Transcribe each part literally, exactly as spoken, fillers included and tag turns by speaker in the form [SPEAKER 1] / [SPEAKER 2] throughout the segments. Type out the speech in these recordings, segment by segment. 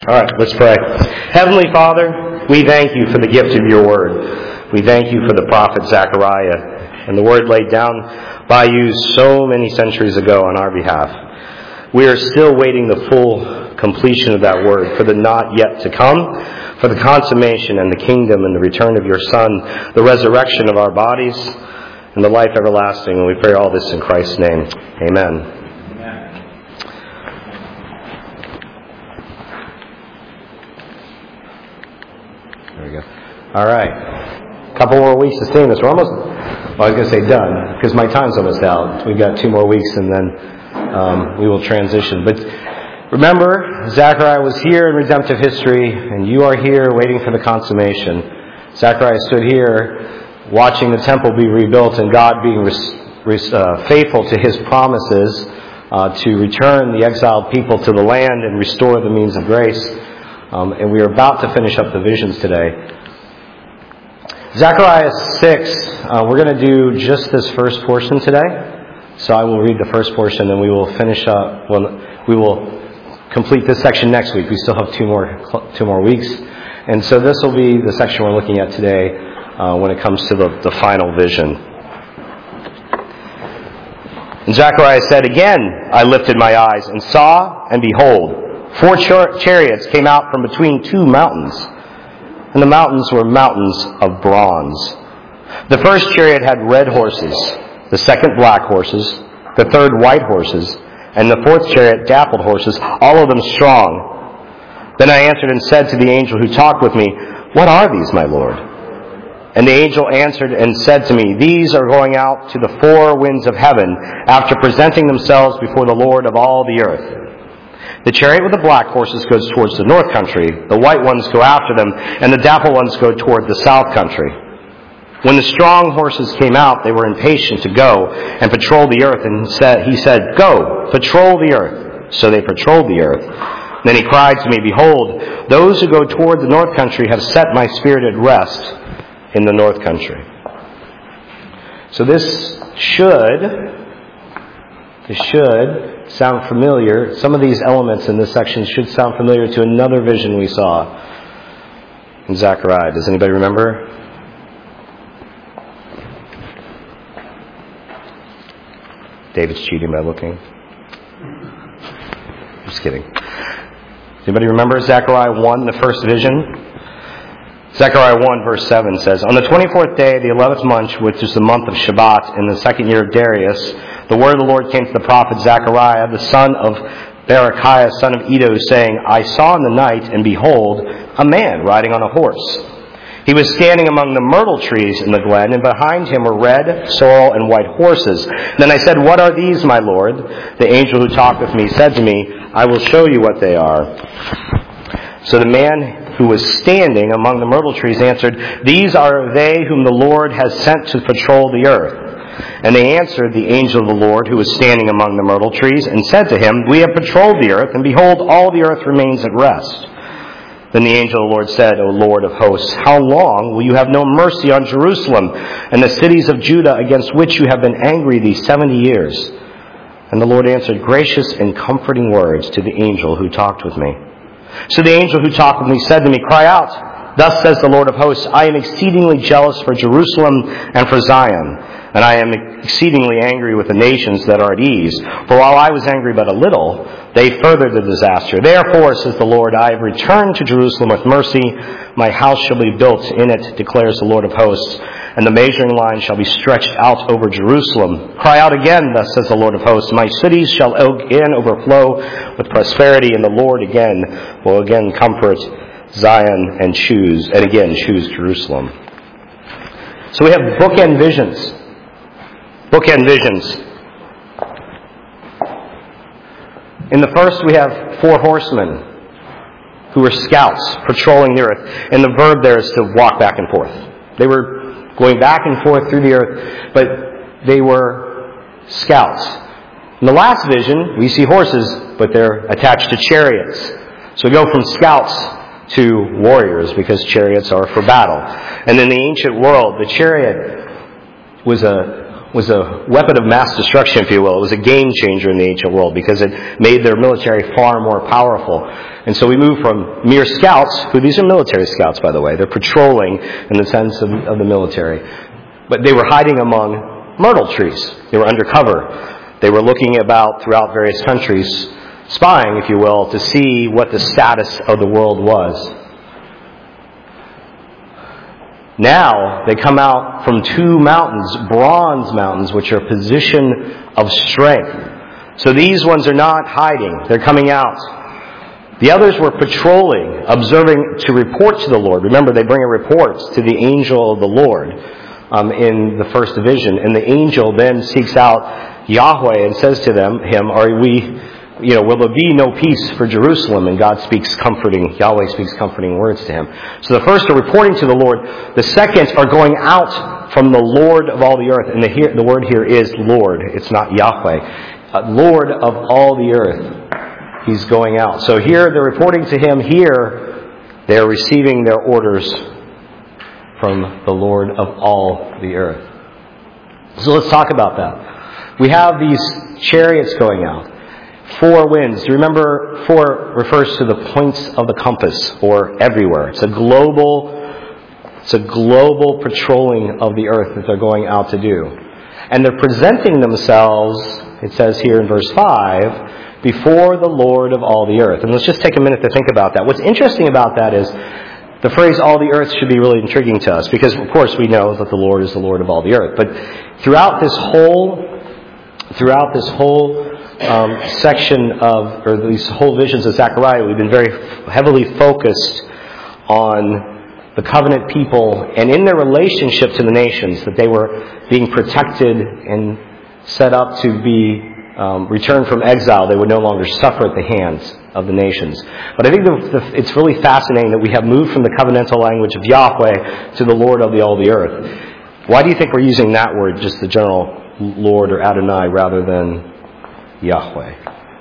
[SPEAKER 1] All right, let's pray. Heavenly Father, we thank you for the gift of your word. We thank you for the prophet Zechariah and the word laid down by you so many centuries ago on our behalf. We are still waiting the full completion of that word, for the not yet to come, for the consummation and the kingdom and the return of your Son, the resurrection of our bodies, and the life everlasting. And we pray all this in Christ's name. Amen. All right. A couple more weeks to sing this. We're almost, well, I was going to say done, because my time's almost out. We've got two more weeks, and then um, we will transition. But remember, Zechariah was here in redemptive history, and you are here waiting for the consummation. Zechariah stood here watching the temple be rebuilt and God being res- res- uh, faithful to His promises uh, to return the exiled people to the land and restore the means of grace. Um, and we are about to finish up the visions today. Zechariah six, uh, we're going to do just this first portion today. So I will read the first portion, and we will finish up. Well, we will complete this section next week. We still have two more two more weeks, and so this will be the section we're looking at today uh, when it comes to the, the final vision. And Zechariah said, "Again I lifted my eyes and saw, and behold, four char- chariots came out from between two mountains. And the mountains were mountains of bronze. The first chariot had red horses, the second black horses, the third white horses, and the fourth chariot dappled horses, all of them strong. Then I answered and said to the angel who talked with me, 'What are these, my Lord?' And the angel answered and said to me, 'These are going out to the four winds of heaven, after presenting themselves before the Lord of all the earth. The chariot with the black horses goes towards the north country, the white ones go after them, and the dappled ones go toward the south country.' When the strong horses came out, they were impatient to go and patrol the earth, and said, he said, 'Go, patrol the earth.' So they patrolled the earth. Then he cried to me, 'Behold, those who go toward the north country have set my spirit at rest in the north country.'" So this should, this should sound familiar. Some of these elements in this section should sound familiar to another vision we saw in Zechariah. Does anybody remember? David's cheating by looking. Just kidding. Anybody remember Zechariah one, the first vision? Zechariah one, verse seven says, "On the twenty-fourth day of the eleventh month, which is the month of Shabbat, in the second year of Darius, the word of the Lord came to the prophet Zechariah, the son of Berechiah, son of Iddo, saying, 'I saw in the night, and behold, a man riding on a horse. He was standing among the myrtle trees in the glen, and behind him were red, sorrel, and white horses. Then I said, "What are these, my Lord?" The angel who talked with me said to me, "I will show you what they are." So the man who was standing among the myrtle trees answered, "These are they whom the Lord has sent to patrol the earth." And they answered the angel of the Lord who was standing among the myrtle trees and said to him, "We have patrolled the earth, and behold, all the earth remains at rest." Then the angel of the Lord said, "O Lord of hosts, how long will you have no mercy on Jerusalem and the cities of Judah against which you have been angry these seventy years?" And the Lord answered gracious and comforting words to the angel who talked with me. So the angel who talked with me said to me, "Cry out, thus says the Lord of hosts, I am exceedingly jealous for Jerusalem and for Zion, and I am exceedingly angry with the nations that are at ease. For while I was angry but a little, they furthered the disaster. Therefore, says the Lord, I have returned to Jerusalem with mercy. My house shall be built in it, declares the Lord of hosts, and the measuring line shall be stretched out over Jerusalem. Cry out again, thus says the Lord of hosts, my cities shall again overflow with prosperity, and the Lord again will again comfort Zion and choose, and again choose Jerusalem." So we have bookend visions. Bookend visions. In the first, we have four horsemen who were scouts patrolling the earth. And the verb there is to walk back and forth. They were going back and forth through the earth, but they were scouts. In the last vision, we see horses, but they're attached to chariots. So we go from scouts to warriors, because chariots are for battle. And in the ancient world, the chariot was a was a weapon of mass destruction, if you will. It was a game changer in the ancient world because it made their military far more powerful. And so we move from mere scouts, who these are military scouts, by the way. They're patrolling in the sense of, of the military. But they were hiding among myrtle trees. They were undercover. They were looking about throughout various countries, spying, if you will, to see what the status of the world was. Now, they come out from two mountains, bronze mountains, which are a position of strength. So these ones are not hiding. They're coming out. The others were patrolling, observing to report to the Lord. Remember, they bring a report to the angel of the Lord um, in the first division. And the angel then seeks out Yahweh and says to them, him, are we... You know, will there be no peace for Jerusalem? And God speaks comforting, Yahweh speaks comforting words to him. So the first are reporting to the Lord. The second are going out from the Lord of all the earth. And the, here, the word here is Lord. It's not Yahweh. Uh, Lord of all the earth. He's going out. So here they're reporting to him. Here they're receiving their orders from the Lord of all the earth. So let's talk about that. We have these chariots going out. Four winds. Do you remember four refers to the points of the compass, or everywhere. It's a global, it's a global patrolling of the earth that they're going out to do. And they're presenting themselves, it says here in verse five, before the Lord of all the earth. And let's just take a minute to think about that. What's interesting about that is the phrase all the earth should be really intriguing to us, because of course we know that the Lord is the Lord of all the earth. But throughout this whole, throughout this whole Um, section of, or these whole visions of Zechariah, we've been very heavily focused on the covenant people and in their relationship to the nations, that they were being protected and set up to be um, returned from exile. They would no longer suffer at the hands of the nations. But I think the, the, it's really fascinating that we have moved from the covenantal language of Yahweh to the Lord of the all the earth. Why do you think we're using that word, just the general Lord or Adonai, rather than Yahweh?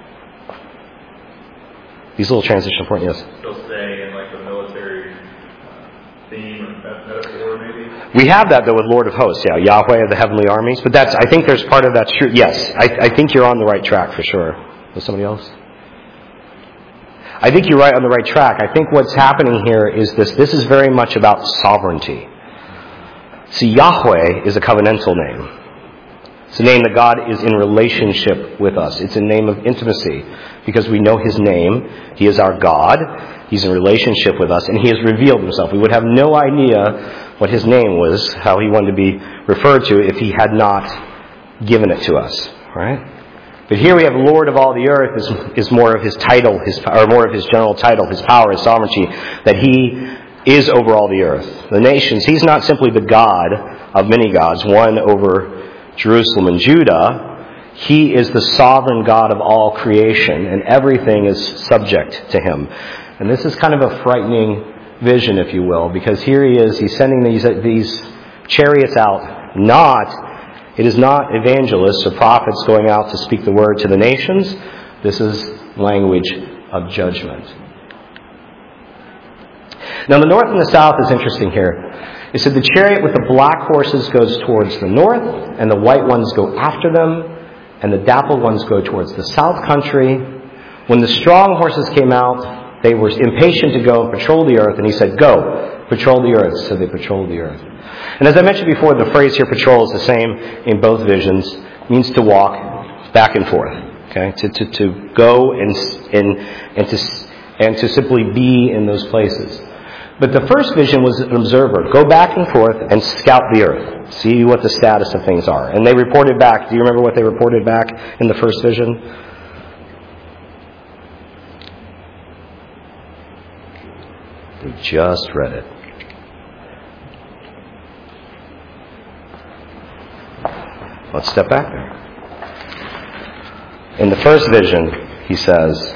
[SPEAKER 1] These little transition points, yes?
[SPEAKER 2] Still staying in like the military theme or metaphor, maybe?
[SPEAKER 1] We have that, though, with Lord of Hosts, yeah, Yahweh of the heavenly armies. But that's, I think there's part of that's true. Yes, I, I think you're on the right track for sure. Was somebody else? I think you're right on the right track. I think what's happening here is this. This is very much about sovereignty. See, Yahweh is a covenantal name. It's a name that God is in relationship with us. It's a name of intimacy because we know His name. He is our God. He's in relationship with us, and He has revealed Himself. We would have no idea what His name was, how He wanted to be referred to, if He had not given it to us. Right? But here we have Lord of all the earth is, is more of His title, His or more of His general title, His power, His sovereignty, that He is over all the earth. The nations, He's not simply the God of many gods, one over Jerusalem and Judah. He is the sovereign God of all creation, and everything is subject to Him. And this is kind of a frightening vision, if you will, because here He is, He's sending these these chariots out. Not, it is not evangelists or prophets going out to speak the word to the nations. This is language of judgment. Now, the north and the south is interesting here. It said the chariot with the black horses goes towards the north, and the white ones go after them, and the dappled ones go towards the south country. When the strong horses came out, they were impatient to go and patrol the earth, and He said, go, patrol the earth. So they patrolled the earth. And as I mentioned before, the phrase here, patrol, is the same in both visions. It means to walk back and forth. Okay, to, to, to go and, and, and, to, and to simply be in those places. But the first vision was an observer. Go back and forth and scout the earth. See what the status of things are. And they reported back. Do you remember what they reported back in the first vision? We just read it. Let's step back there. In the first vision, he says,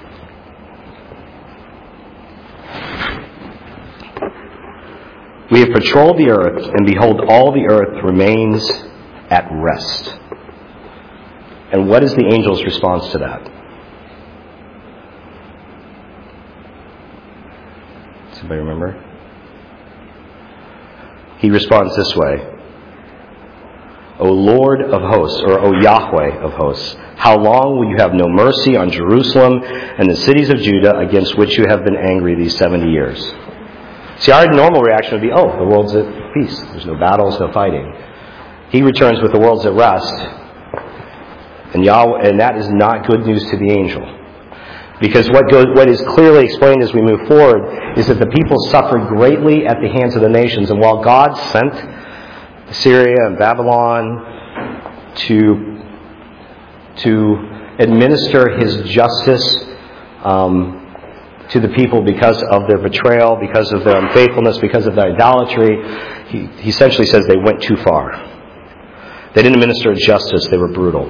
[SPEAKER 1] we have patrolled the earth, and behold, all the earth remains at rest. And what is the angel's response to that? Does anybody remember? He responds this way. O Lord of hosts, or O Yahweh of hosts, how long will you have no mercy on Jerusalem and the cities of Judah against which you have been angry these seventy years? See, our normal reaction would be, oh, the world's at peace. There's no battles, no fighting. He returns with the world's at rest. And Yahweh, and that is not good news to the angel. Because what goes, what is clearly explained as we move forward is that the people suffered greatly at the hands of the nations. And while God sent Syria and Babylon to, to administer His justice um, to the people because of their betrayal, because of their unfaithfulness, because of their idolatry, he, he essentially says they went too far. They didn't administer justice, they were brutal.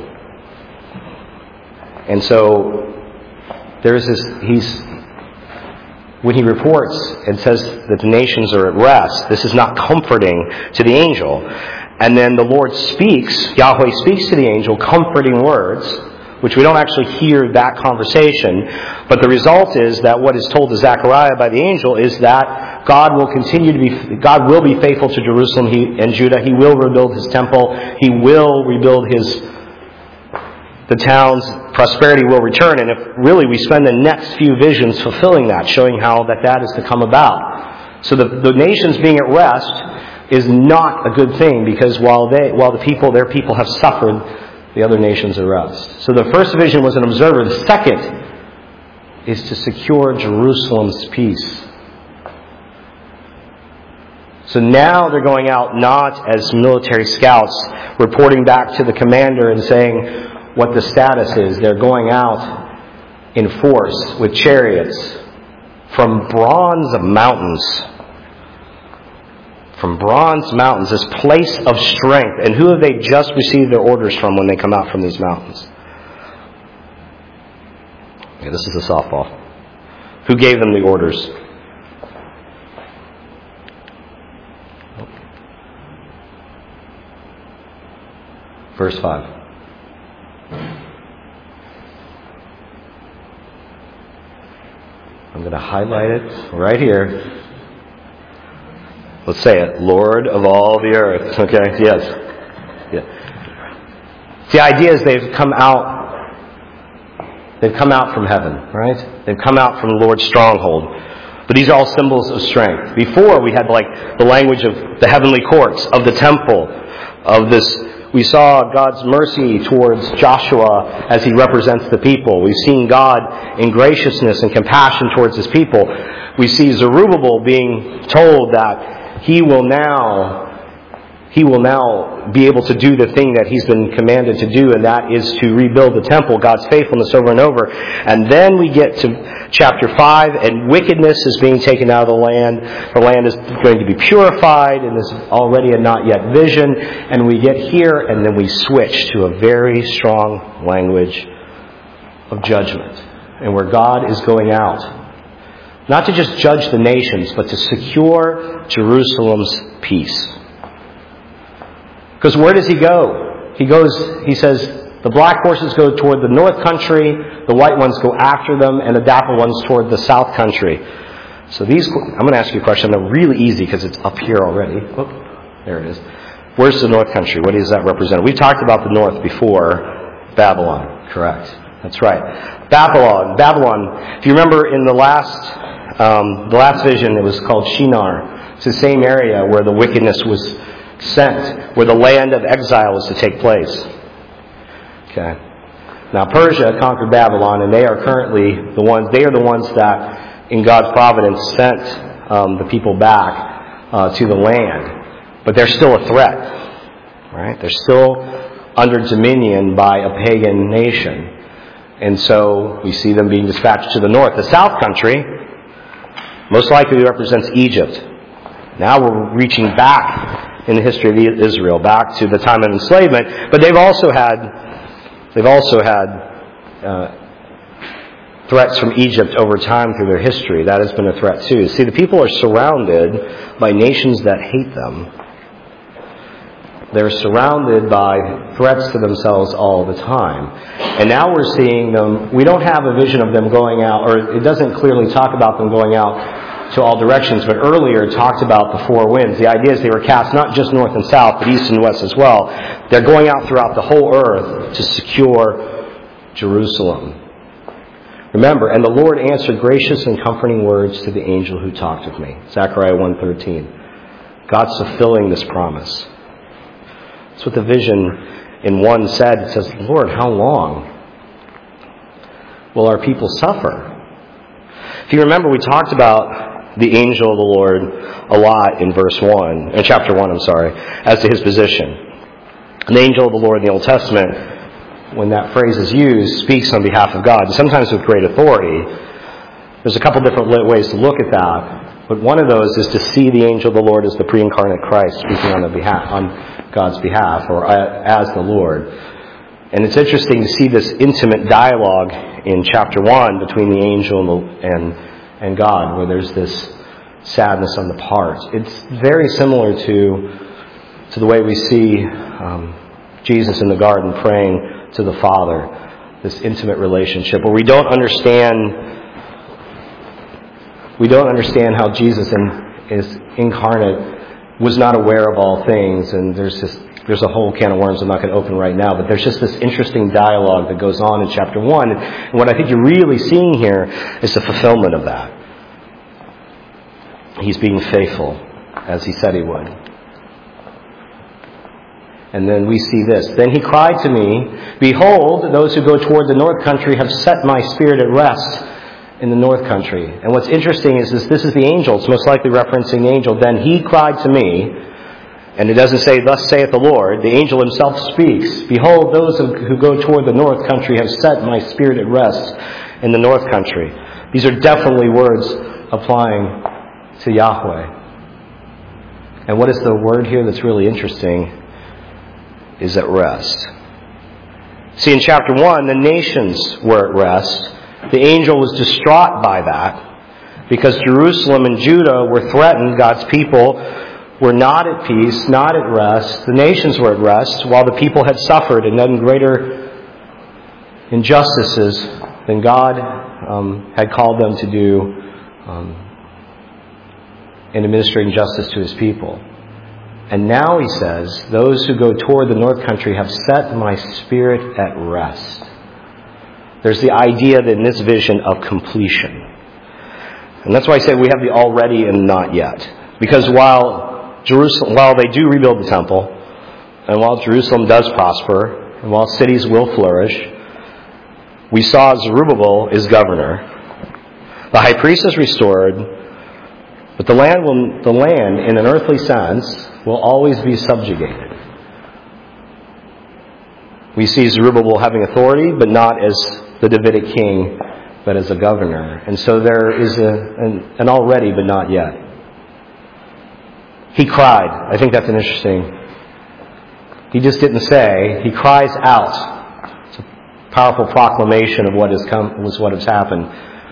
[SPEAKER 1] And so there's this, he's, when he reports and says that the nations are at rest, this is not comforting to the angel. And then the Lord speaks, Yahweh speaks to the angel comforting words, which we don't actually hear that conversation. But the result is that what is told to Zechariah by the angel is that God will continue to be, God will be faithful to Jerusalem and Judah. He will rebuild His temple. He will rebuild His, the towns. Prosperity will return. And if really we spend the next few visions fulfilling that, showing how that that is to come about. So the, the nations being at rest is not a good thing, because while they, while the people, their people have suffered, the other nations are rest. So the first vision was an observer. The second is to secure Jerusalem's peace. So now they're going out not as military scouts, reporting back to the commander and saying what the status is. They're going out in force with chariots from bronze mountains. From bronze mountains, this place of strength. And who have they just received their orders from when they come out from these mountains? Okay, this is a softball. Who gave them the orders? Verse five. I'm going to highlight it right here. Let's say it. Lord of all the earth. Okay, yes. Yeah. The idea is they've come out, they've come out from heaven, right? They've come out from the Lord's stronghold. But these are all symbols of strength. Before we had like the language of the heavenly courts, of the temple, of this. We saw God's mercy towards Joshua as he represents the people. We've seen God in graciousness and compassion towards His people. We see Zerubbabel being told that He will now, he will now be able to do the thing that he's been commanded to do, and that is to rebuild the temple, God's faithfulness over and over. And then we get to chapter five, and wickedness is being taken out of the land. The land is going to be purified, and this is already a not yet vision. And we get here, and then we switch to a very strong language of judgment, and where God is going out. Not to just judge the nations, but to secure Jerusalem's peace. Because where does He go? He goes, He says, the black horses go toward the north country, the white ones go after them, and the dapple ones toward the south country. So these, I'm going to ask you a question. They're really easy because it's up here already. Oh, there it is. Where's the north country? What does that represent? We've talked about the north before. Babylon. Correct. That's right. Babylon. Babylon. If you remember in the last... Um, the last vision, it was called Shinar. It's the same area where the wickedness was sent, where the land of exile was to take place. Okay. Now Persia conquered Babylon, and they are currently the ones. They are the ones that, in God's providence, sent um, the people back uh, to the land. But they're still a threat, right? They're still under dominion by a pagan nation, and so we see them being dispatched to the north. The south country most likely represents Egypt. Now we're reaching back in the history of Israel, back to the time of enslavement. But they've also had, they've also had uh, threats from Egypt over time through their history. That has been a threat too. See, the people are surrounded by nations that hate them. They're surrounded by threats to themselves all the time. And now we're seeing them, we don't have a vision of them going out, or it doesn't clearly talk about them going out to all directions, but earlier talked about the four winds. The idea is they were cast not just north and south, but east and west as well. They're going out throughout the whole earth to secure Jerusalem. Remember, and the Lord answered gracious and comforting words to the angel who talked with me. Zechariah one thirteen. God's fulfilling this promise. That's what the vision in one said. It says, Lord, how long will our people suffer? If you remember, we talked about the angel of the Lord a lot in verse one, in chapter one, I'm sorry, as to his position. And the angel of the Lord in the Old Testament, when that phrase is used, speaks on behalf of God, sometimes with great authority. There's a couple different ways to look at that, but one of those is to see the angel of the Lord as the pre-incarnate Christ speaking on the behalf, on God's behalf, or as the Lord. And it's interesting to see this intimate dialogue in chapter one between the angel and and God, where there's this sadness on the part. It's very similar to to the way we see um, Jesus in the garden praying to the Father, this intimate relationship, where we don't understand we don't understand how Jesus in, is incarnate, was not aware of all things, and there's this there's a whole can of worms I'm not going to open right now, but there's just this interesting dialogue that goes on in chapter one, and what I think you're really seeing here is the fulfillment of that. He's being faithful, as he said he would. And then we see this. Then he cried to me, behold, those who go toward the north country have set my spirit at rest in the north country. And what's interesting is this, this is the angel. It's most likely referencing the angel. Then he cried to me, and it doesn't say, thus saith the Lord. The angel himself speaks. Behold, those who go toward the north country have set my spirit at rest in the north country. These are definitely words applying to Yahweh. And what is the word here that's really interesting? Is at rest. See, in chapter one, the nations were at rest. The angel was distraught by that because Jerusalem and Judah were threatened. God's people were not at peace, not at rest. The nations were at rest while the people had suffered and done greater injustices than God um, had called them to do um, in administering justice to his people. And now he says, those who go toward the north country have set my spirit at rest. There's the idea that in this vision of completion. And that's why I say we have the already and not yet. Because while Jerusalem, while they do rebuild the temple, and while Jerusalem does prosper, and while cities will flourish, we saw Zerubbabel is governor. The high priest is restored, but the land will, the land, in an earthly sense, will always be subjugated. We see Zerubbabel having authority, but not as the Davidic king, but as a governor. And so there is a, an, an already, but not yet. He cried. I think that's an interesting. He just didn't say. He cries out. It's a powerful proclamation of what has come, was what has happened.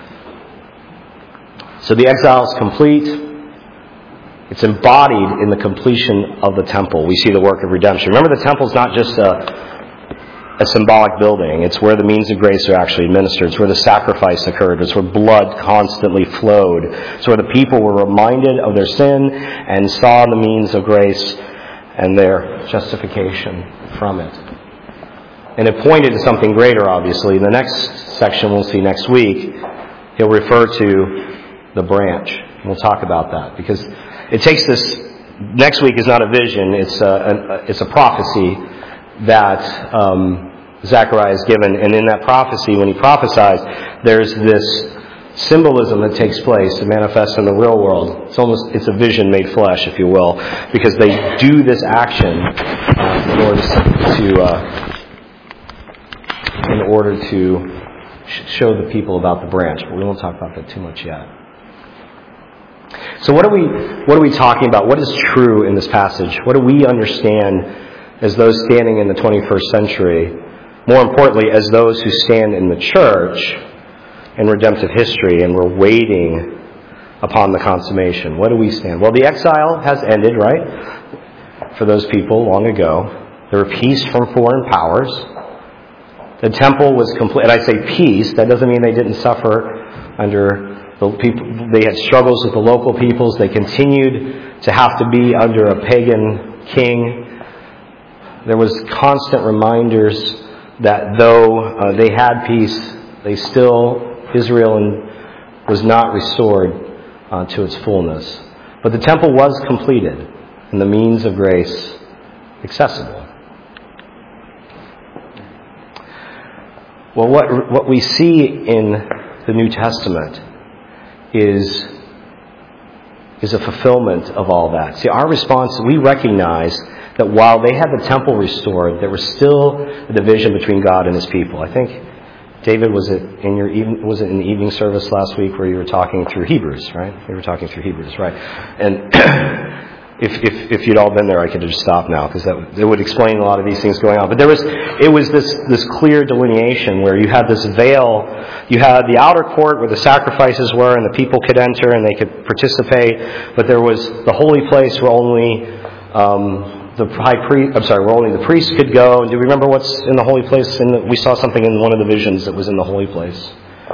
[SPEAKER 1] So the exile is complete. It's embodied in the completion of the temple. We see the work of redemption. Remember, the temple is not just a, a symbolic building. It's where the means of grace are actually administered. It's where the sacrifice occurred. It's where blood constantly flowed. It's where the people were reminded of their sin and saw the means of grace and their justification from it. And it pointed to something greater, obviously. In the next section we'll see next week, he'll refer to the branch. We'll talk about that because it takes this. Next week is not a vision; it's a, a it's a prophecy that um, Zechariah is given, and in that prophecy, when he prophesies, there's this symbolism that takes place that manifests in the real world. It's almost it's a vision made flesh, if you will, because they do this action uh, in order to uh, in order to show the people about the branch. But we won't talk about that too much yet. So what are we what are we talking about? What is true in this passage? What do we understand as those standing in the twenty-first century? More importantly, as those who stand in the church in redemptive history and we're waiting upon the consummation. What do we stand? Well, the exile has ended, right? For those people long ago. They were peace from foreign powers. The temple was complete. And I say peace, that doesn't mean they didn't suffer under The people, they had struggles with the local peoples. They continued to have to be under a pagan king. There was constant reminders that though uh, they had peace, they still, Israel and, was not restored uh, to its fullness. But the temple was completed and the means of grace accessible. Well, what what we see in the New Testament is, is a fulfillment of all that. See, our response, we recognize that while they had the temple restored, there was still a division between God and His people. I think, David, was it in your even, was it in the evening service last week where you were talking through Hebrews, right? You were talking through Hebrews, right? And if if if you'd all been there, I could just stop now because that would, it would explain a lot of these things going on. But there was it was this this clear delineation where you had this veil. You had the outer court where the sacrifices were and the people could enter and they could participate. But there was the holy place where only um, the high priest, I'm sorry, where only the priest could go. And do you remember what's in the holy place? In the, we saw something in one of the visions that was in the holy place.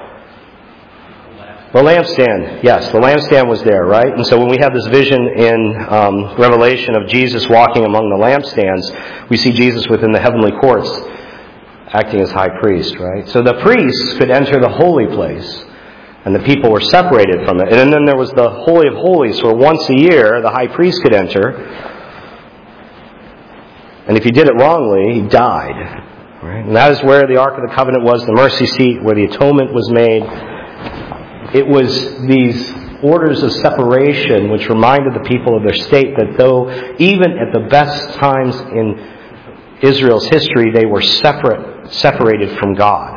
[SPEAKER 1] The lampstand. Yes, the lampstand was there, right? And so when we have this vision in um, Revelation of Jesus walking among the lampstands, we see Jesus within the heavenly courts acting as high priest, right? So the priests could enter the holy place, and the people were separated from it. And then there was the Holy of Holies, where once a year the high priest could enter. And if he did it wrongly, he died. Right? And that is where the Ark of the Covenant was, the mercy seat, where the atonement was made. It was these orders of separation which reminded the people of their state that though even at the best times in Israel's history, they were separate, separated from God.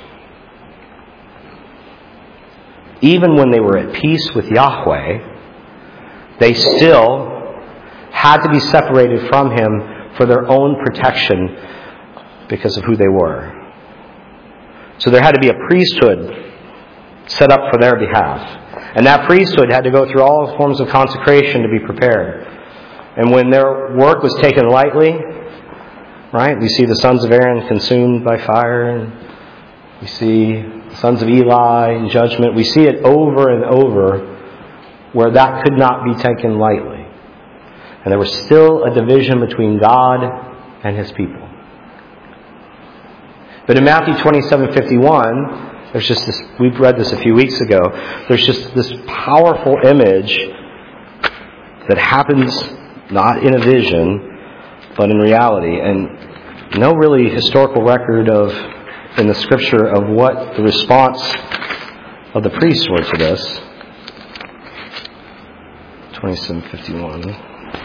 [SPEAKER 1] Even when they were at peace with Yahweh, they still had to be separated from Him for their own protection because of who they were. So there had to be a priesthood set up for their behalf. And that priesthood had to go through all forms of consecration to be prepared. And when their work was taken lightly, right, we see the sons of Aaron consumed by fire, and we see the sons of Eli in judgment. We see it over and over where that could not be taken lightly. And there was still a division between God and His people. But in Matthew twenty-seven fifty-one, there's just this, we've read this a few weeks ago, there's just this powerful image that happens not in a vision, but in reality. And no really historical record of, in the Scripture, of what the response of the priests were to this. twenty-seven fifty-one.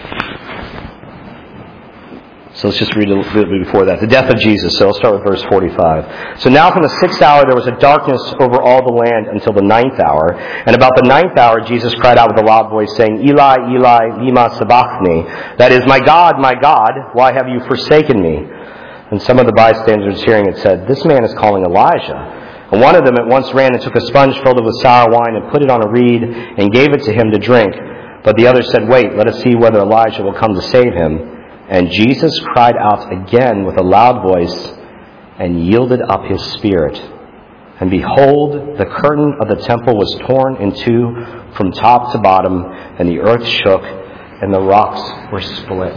[SPEAKER 1] So let's just read a little bit before that. The death of Jesus. So I'll start with verse forty-five. So now from the sixth hour there was a darkness over all the land until the ninth hour. And about the ninth hour Jesus cried out with a loud voice, saying, Eli, Eli, lema sabachthani. That is, my God, my God, why have you forsaken me? And some of the bystanders hearing it said, this man is calling Elijah. And one of them at once ran and took a sponge filled it with sour wine and put it on a reed and gave it to him to drink. But the other said, wait, let us see whether Elijah will come to save him. And Jesus cried out again with a loud voice and yielded up His spirit. And behold, the curtain of the temple was torn in two from top to bottom, and the earth shook, and the rocks were split.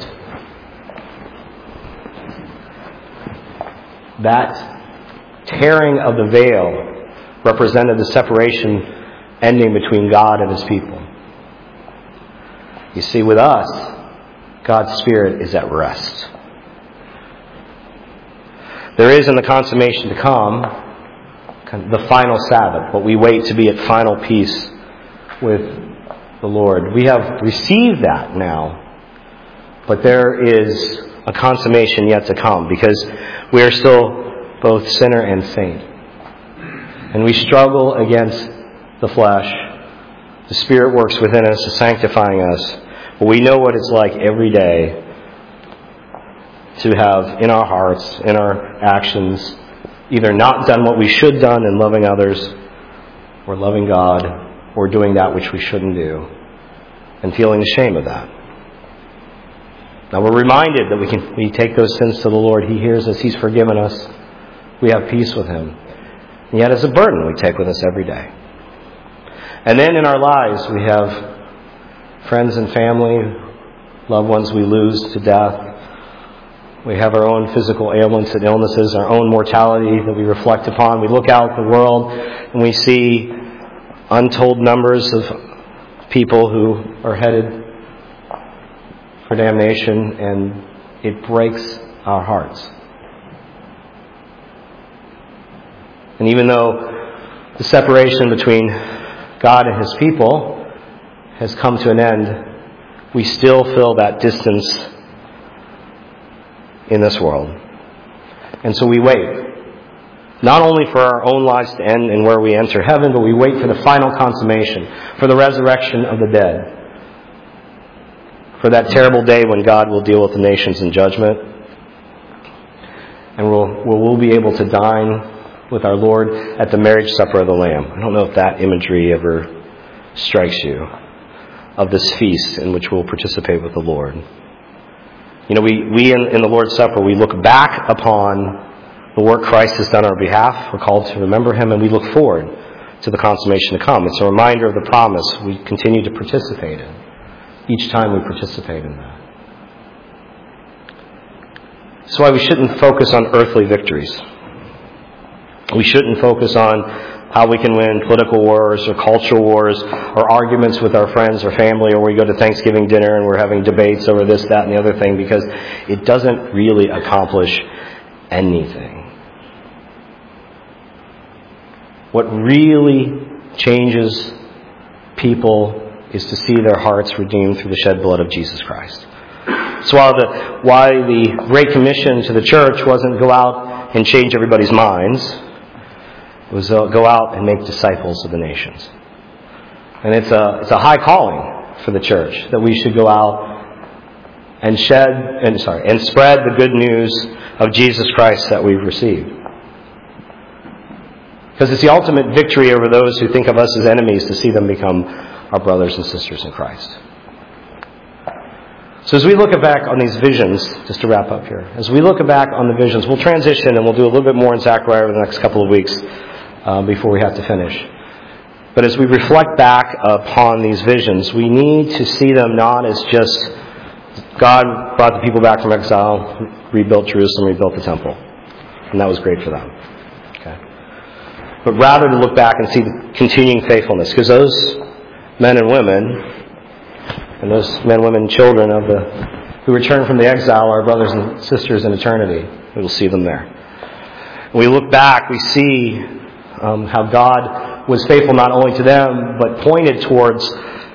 [SPEAKER 1] That tearing of the veil represented the separation ending between God and His people. You see, with us, God's Spirit is at rest. There is in the consummation to come the final Sabbath, but we wait to be at final peace with the Lord. We have received that now, but there is a consummation yet to come because we are still both sinner and saint. And we struggle against the flesh. The Spirit works within us, sanctifying us. But we know what it's like every day to have in our hearts, in our actions, either not done what we should have done in loving others, or loving God, or doing that which we shouldn't do, and feeling the shame of that. Now we're reminded that we can we take those sins to the Lord. He hears us. He's forgiven us. We have peace with Him. And yet it's a burden we take with us every day. And then in our lives, we have friends and family, loved ones we lose to death. We have our own physical ailments and illnesses, our own mortality that we reflect upon. We look out at the world and we see untold numbers of people who are headed for damnation, and it breaks our hearts. And even though the separation between God and His people has come to an end, we still feel that distance in this world. And so we wait. Not only for our own lives to end and where we enter heaven, but we wait for the final consummation, for the resurrection of the dead, for that terrible day when God will deal with the nations in judgment, and we'll, we'll be able to dine with our Lord at the marriage supper of the Lamb. I don't know if that imagery ever strikes you, of this feast in which we'll participate with the Lord. You know, we, we in, in the Lord's Supper, we look back upon the work Christ has done on our behalf. We're called to remember Him, and we look forward to the consummation to come. It's a reminder of the promise we continue to participate in each time we participate in that. That's why we shouldn't focus on earthly victories. We shouldn't focus on how we can win political wars or cultural wars or arguments with our friends or family, or we go to Thanksgiving dinner and we're having debates over this, that, and the other thing, because it doesn't really accomplish anything. What really changes people is to see their hearts redeemed through the shed blood of Jesus Christ. So while the, why the Great Commission to the church wasn't go out and change everybody's minds, it was uh, go out and make disciples of the nations. And it's a, it's a high calling for the church, that we should go out and shed, and sorry, and spread the good news of Jesus Christ that we've received. Because it's the ultimate victory over those who think of us as enemies to see them become our brothers and sisters in Christ. So as we look back on these visions, just to wrap up here, as we look back on the visions, we'll transition and we'll do a little bit more in Zechariah over the next couple of weeks uh, before we have to finish. But as we reflect back upon these visions, we need to see them not as just God brought the people back from exile, rebuilt Jerusalem, rebuilt the temple. And that was great for them. Okay. But rather to look back and see the continuing faithfulness. Because those men and women, and those men, women, and children of the who return from the exile are brothers and sisters in eternity. We will see them there. When we look back, we see um, how God was faithful not only to them, but pointed towards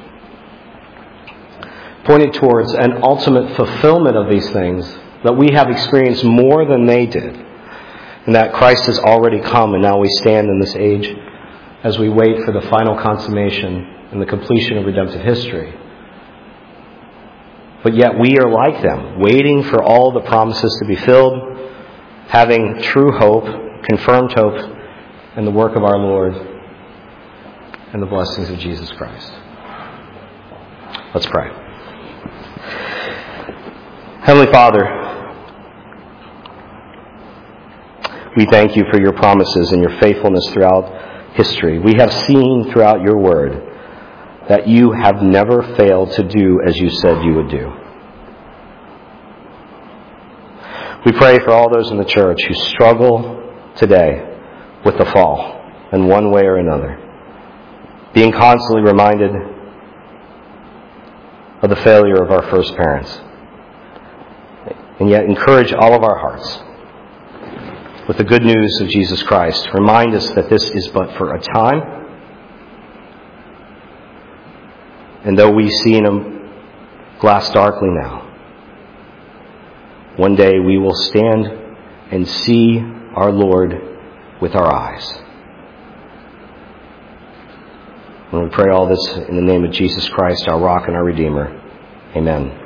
[SPEAKER 1] pointed towards an ultimate fulfillment of these things, that we have experienced more than they did, and that Christ has already come, and now we stand in this age as we wait for the final consummation and the completion of redemptive history. But yet we are like them, waiting for all the promises to be filled, having true hope, confirmed hope in the work of our Lord and the blessings of Jesus Christ. Let's pray. Heavenly Father, we thank you for your promises and your faithfulness throughout history. We have seen throughout your word that you have never failed to do as you said you would do. We pray for all those in the church who struggle today with the fall in one way or another, being constantly reminded of the failure of our first parents, and yet encourage all of our hearts with the good news of Jesus Christ. Remind us that this is but for a time, and though we see in a glass darkly now, one day we will stand and see our Lord with our eyes. And we pray all this in the name of Jesus Christ, our rock and our Redeemer. Amen.